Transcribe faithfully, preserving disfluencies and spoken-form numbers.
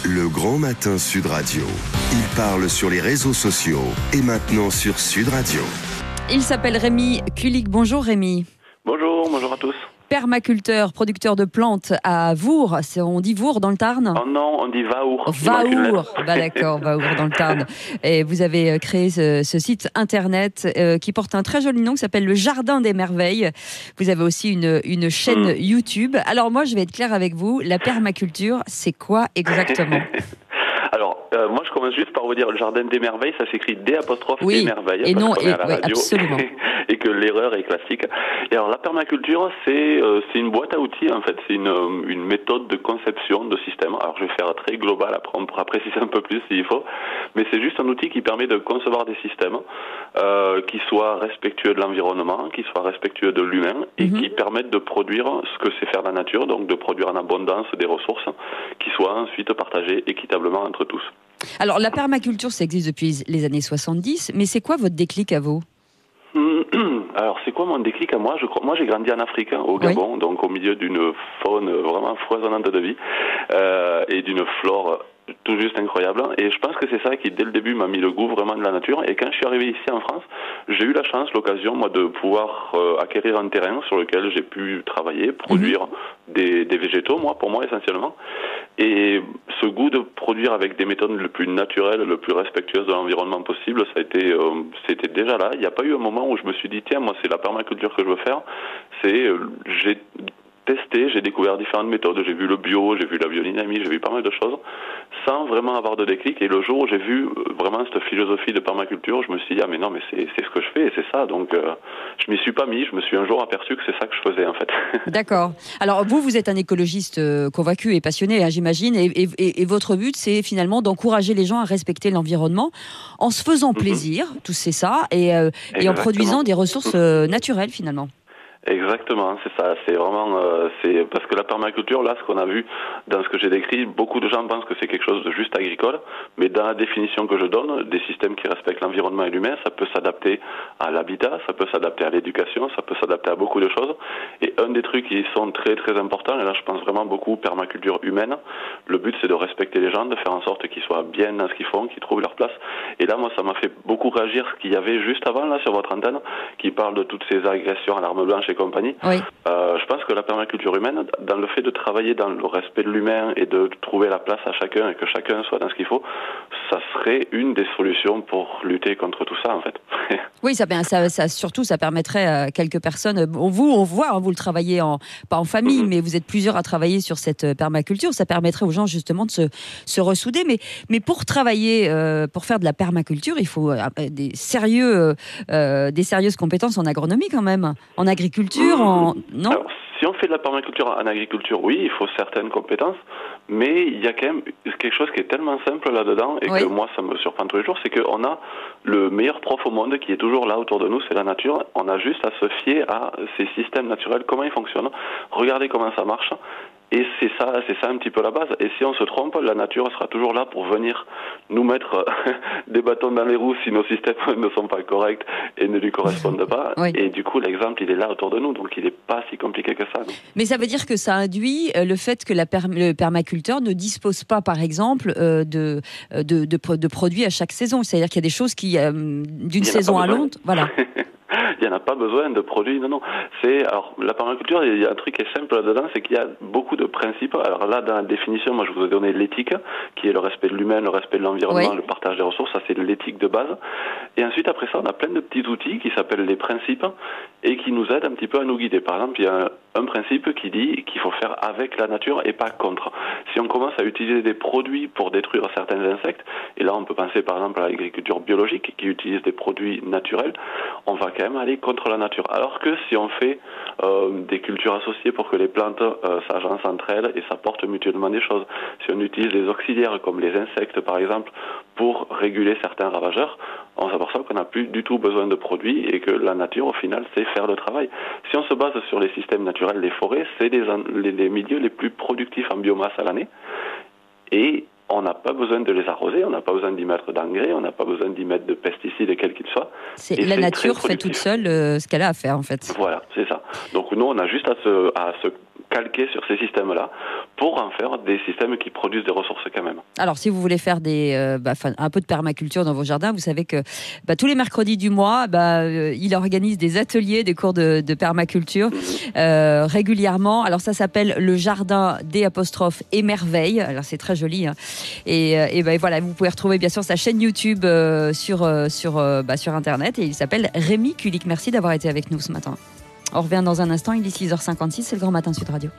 Le Grand Matin Sud Radio. Il parle sur les réseaux sociaux et maintenant sur Sud Radio. Il s'appelle Rémi Kulik. Bonjour Rémi. Bonjour, bonjour à tous. Permaculteur, producteur de plantes à Vour. C'est, on dit Vour dans le Tarn ? Oh non, on dit Vaour. Vaour, bah d'accord, Vaour dans le Tarn. Et vous avez créé ce, ce site internet euh, qui porte un très joli nom qui s'appelle Le Jardin des Merveilles. Vous avez aussi une, une chaîne mmh. YouTube. Alors moi, je vais être claire avec vous. La permaculture, c'est quoi exactement ? Alors, euh, moi, je commence juste par vous dire le jardin des merveilles, ça s'écrit D apostrophe oui, des merveilles. Et non, et, à la oui, radio, absolument. Et que l'erreur est classique. Et alors, la permaculture, c'est euh, c'est une boîte à outils, en fait. C'est une, une méthode de conception de système. Alors, je vais faire très global, après on pourra préciser un peu plus s'il faut. Mais c'est juste un outil qui permet de concevoir des systèmes euh, qui soient respectueux de l'environnement, qui soient respectueux de l'humain et mm-hmm. qui permettent de produire ce que c'est faire la nature, donc de produire en abondance des ressources qui soient ensuite partagées équitablement entre tous. Alors, la permaculture, ça existe depuis les années soixante-dix, mais c'est quoi votre déclic à vous ? Alors, c'est quoi mon déclic à moi ? Je crois, moi, j'ai grandi en Afrique, hein, au Gabon, oui. donc au milieu d'une faune vraiment foisonnante de vie euh, et d'une flore tout juste incroyable. Et je pense que c'est ça qui, dès le début, m'a mis le goût vraiment de la nature. Et quand je suis arrivé ici en France, j'ai eu la chance, l'occasion, moi, de pouvoir euh, acquérir un terrain sur lequel j'ai pu travailler, produire mmh. des, des végétaux, moi, pour moi, essentiellement. Et ce goût de produire avec des méthodes le plus naturelles, le plus respectueuses de l'environnement possible, ça a été, euh, c'était déjà là. Il n'y a pas eu un moment où je me suis dit, tiens, moi, c'est la permaculture que je veux faire. C'est, euh, j'ai testé, j'ai découvert différentes méthodes, j'ai vu le bio, j'ai vu la biodynamie, j'ai vu pas mal de choses, sans vraiment avoir de déclic. Et le jour où j'ai vu vraiment cette philosophie de permaculture, je me suis dit, ah mais non, mais c'est, c'est ce que je fais et c'est ça. Donc euh, je m'y suis pas mis, je me suis un jour aperçu que c'est ça que je faisais en fait. D'accord. Alors vous, vous êtes un écologiste convaincu et passionné, hein, j'imagine, et, et, et votre but, c'est finalement d'encourager les gens à respecter l'environnement en se faisant plaisir, mm-hmm. tout c'est ça, et, euh, et en produisant des ressources euh, naturelles finalement. Exactement, c'est ça. C'est vraiment, euh, c'est parce que la permaculture, là, ce qu'on a vu dans ce que j'ai décrit, beaucoup de gens pensent que c'est quelque chose de juste agricole, mais dans la définition que je donne, des systèmes qui respectent l'environnement et l'humain, ça peut s'adapter à l'habitat, ça peut s'adapter à l'éducation, ça peut s'adapter à beaucoup de choses. Et un des trucs qui sont très très importants, et là, je pense vraiment beaucoup permaculture humaine. Le but, c'est de respecter les gens, de faire en sorte qu'ils soient bien dans ce qu'ils font, qu'ils trouvent leur place. Et là, moi, ça m'a fait beaucoup réagir ce qu'il y avait juste avant là sur votre antenne, qui parle de toutes ces agressions à l'arme blanche et compagnie. Oui. Euh, je pense que la permaculture humaine, dans le fait de travailler dans le respect de l'humain et de trouver la place à chacun et que chacun soit dans ce qu'il faut, ça serait une des solutions pour lutter contre tout ça en fait. Oui, ça, ça, ça, surtout ça permettrait à quelques personnes, vous on voit, hein, vous le travaillez en, pas en famille, mm-hmm. mais vous êtes plusieurs à travailler sur cette permaculture, ça permettrait aux gens justement de se, se ressouder, mais, mais pour travailler, euh, pour faire de la permaculture, il faut euh, des, sérieux, euh, des sérieuses compétences en agronomie quand même, en agriculture. En... Non Alors, si on fait de la permaculture en agriculture, oui, il faut certaines compétences, mais il y a quand même quelque chose qui est tellement simple là-dedans et oui. que moi, ça me surprend tous les jours, c'est qu'on a le meilleur prof au monde qui est toujours là autour de nous, c'est la nature. On a juste à se fier à ces systèmes naturels, comment ils fonctionnent, regarder comment ça marche. Et c'est ça, c'est ça un petit peu la base. Et si on se trompe, la nature sera toujours là pour venir nous mettre des bâtons dans les roues si nos systèmes ne sont pas corrects et ne lui correspondent pas. Oui. Et du coup, l'exemple, il est là autour de nous, donc il n'est pas si compliqué que ça. Non. Mais ça veut dire que ça induit le fait que la per- le permaculteur ne dispose pas, par exemple, euh, de, de, de, de produits à chaque saison. C'est-à-dire qu'il y a des choses qui, euh, d'une saison à l'autre, voilà. Il n'y en a pas besoin de produits, non, non. C'est, alors, la permaculture, il y a un truc qui est simple là-dedans, c'est qu'il y a beaucoup de principes. Alors là, dans la définition, moi, je vous ai donné l'éthique, qui est le respect de l'humain, le respect de l'environnement, oui. le partage des ressources, ça c'est l'éthique de base. Et ensuite, après ça, on a plein de petits outils qui s'appellent les principes et qui nous aident un petit peu à nous guider. Par exemple, il y a un, un principe qui dit qu'il faut faire avec la nature et pas contre. Si on commence à utiliser des produits pour détruire certains insectes, et là, on peut penser par exemple à l'agriculture biologique qui utilise des produits naturels, on va quand même aller contre la nature. Alors que si on fait euh, des cultures associées pour que les plantes euh, s'agencent entre elles et s'apportent mutuellement des choses, si on utilise les auxiliaires comme les insectes par exemple pour réguler certains ravageurs, on s'aperçoit qu'on n'a plus du tout besoin de produits et que la nature au final sait faire le travail. Si on se base sur les systèmes naturels, les forêts, c'est les, les, les milieux les plus productifs en biomasse à l'année et on n'a pas besoin de les arroser, on n'a pas besoin d'y mettre d'engrais, on n'a pas besoin d'y mettre de pesticides, quels qu'ils soient. C'est, la nature fait toute seule euh, ce qu'elle a à faire, en fait. Voilà, c'est ça. Donc nous, on a juste à se, à se calquer sur ces systèmes-là pour en faire des systèmes qui produisent des ressources quand même. Alors, si vous voulez faire des, euh, bah, un peu de permaculture dans vos jardins, vous savez que bah, tous les mercredis du mois, bah, euh, il organise des ateliers, des cours de, de permaculture mmh. euh, régulièrement. Alors, ça s'appelle le jardin des apostrophes émerveille. Alors, c'est très joli. Hein. Et, et bah, voilà, vous pouvez retrouver bien sûr sa chaîne YouTube euh, sur, euh, sur, euh, bah, sur Internet. Et il s'appelle Rémi Kulik. Merci d'avoir été avec nous ce matin. On revient dans un instant. Il est six heures cinquante-six. C'est le Grand Matin Sud Radio.